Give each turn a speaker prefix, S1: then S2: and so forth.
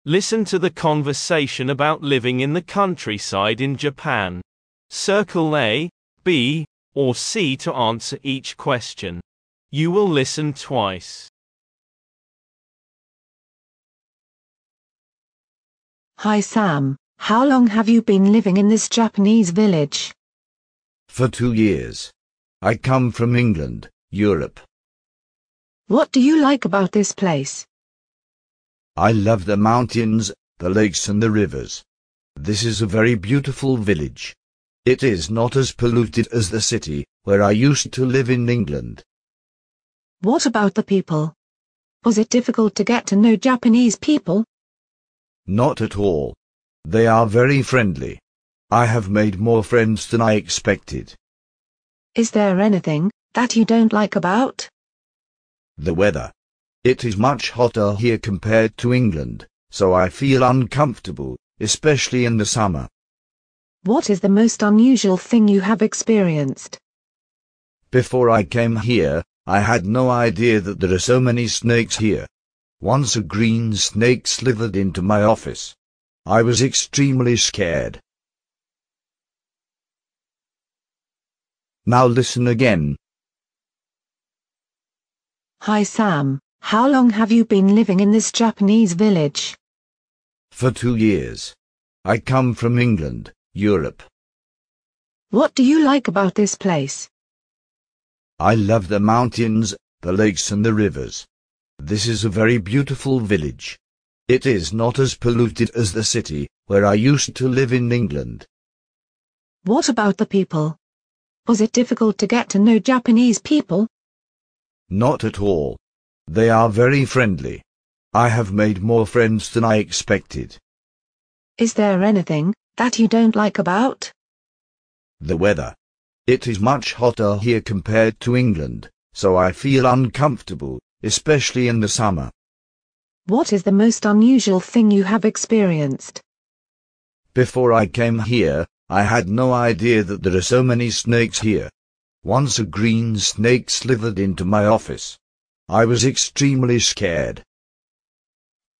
S1: Listen to the conversation about living in the countryside in Japan. Circle A, B, or C to answer each question. You will listen twice.
S2: Hi Sam, how long have you been living in this Japanese village?
S3: For 2 years. I come from England, Europe.
S2: What do you like about this place?
S3: I love the mountains, the lakes and the rivers. This is a very beautiful village. It is not as polluted as the city, where I used to live in England.
S2: What about the people? Was it difficult to get to know Japanese people?
S3: Not at all. They are very friendly. I have made more friends than I expected.
S2: Is there anything that you don't like about?
S3: The weather. It is much hotter here compared to England, so I feel uncomfortable, especially in the summer.
S2: What is the most unusual thing you have experienced?
S3: Before I came here, I had no idea that there are so many snakes here. Once a green snake slithered into my office. I was extremely scared. Now listen again.
S2: Hi Sam, how long have you been living in this Japanese village?
S3: For 2 years. I come from England, Europe.
S2: What do you like about this place?
S3: I love the mountains, the lakes and the rivers. This is a very beautiful village. It is not as polluted as the city, where I used to live in England.
S2: What about the people? Was it difficult to get to know Japanese people?
S3: Not at all. They are very friendly. I have made more friends than I expected.
S2: Is there anything that you don't like about?
S3: The weather. It is much hotter here compared to England, so I feel uncomfortable, especially in the summer.
S2: What is the most unusual thing you have experienced?
S3: Before I came here, I had no idea that there are so many snakes here. Once a green snake slithered into my office. I was extremely scared.